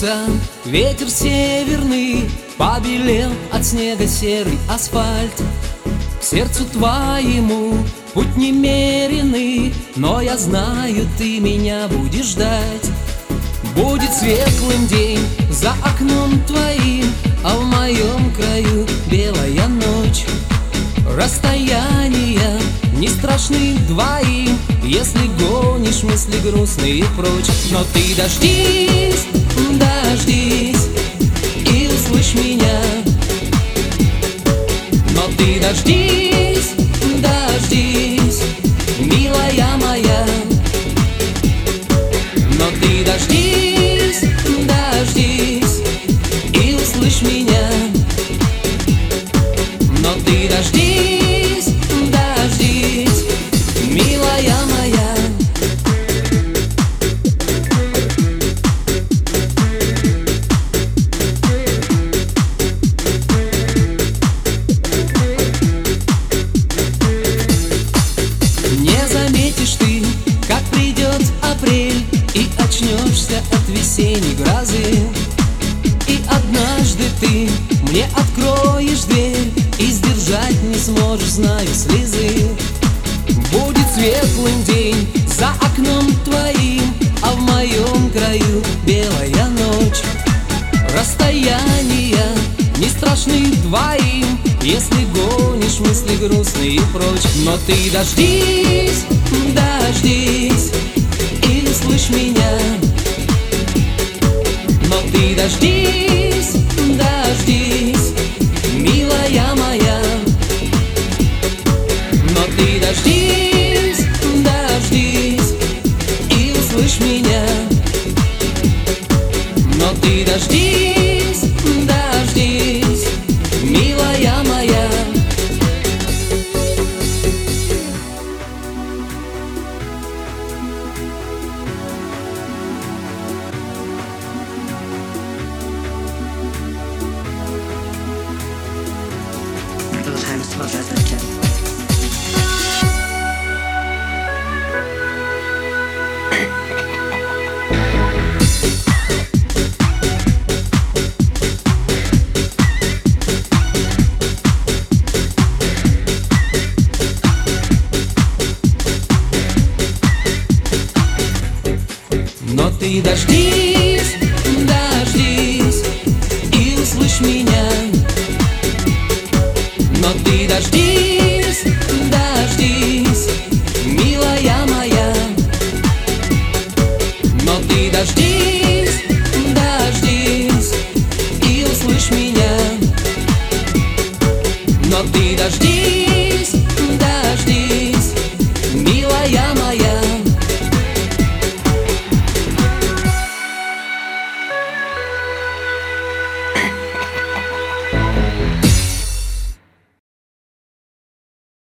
Кружится ветер северный, побелел от снега серый асфальт. К сердцу твоему путь немеренный, но я знаю, ты меня будешь ждать. Будет светлым день за окном твоим, а в моем краю белая ночь. Расстояния не страшны двоим, если гонишь мысли грустные прочь. Но ты дождись, дождись и услышь меня. Но ты дождись, дождись, милая моя. Но ты дождись, дождись и услышь меня. Но ты дождись, дождись, милая моя. Не заметишь ты, как придет апрель, и очнешься от весенней грозы. И однажды ты мне откроешь дверь, и сдержать не сможешь, знаю, слезы. Будет светлым день за окном твоим, а в моем краю белая ночь. Расстояния не страшны двоим, если гонишь мысли грустные прочь. Но ты дождись, дождись и услышь меня. Но ты дождись, дождись, милая моя. Но ты дождись, дождись и услышь меня. Но ты дождись, дождись, милая моя. Продолжаем сопровождать звонки. Но ты дождись, дождись и услышь меня. Но ты дождись, дождись, милая моя. Но ты дождись, дождись и услышь меня. Но ты дождись.